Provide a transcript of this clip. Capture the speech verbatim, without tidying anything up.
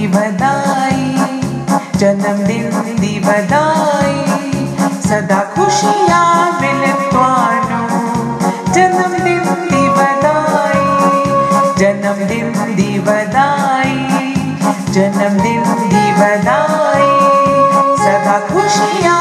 बधाई, जन्मदिन दी बधाई, सदा खुशियां मिले तुहानू। जन्मदिन दी बधाई, जन्मदिन दी बधाई, जन्मदिन दी बधाई, सदा खुशियां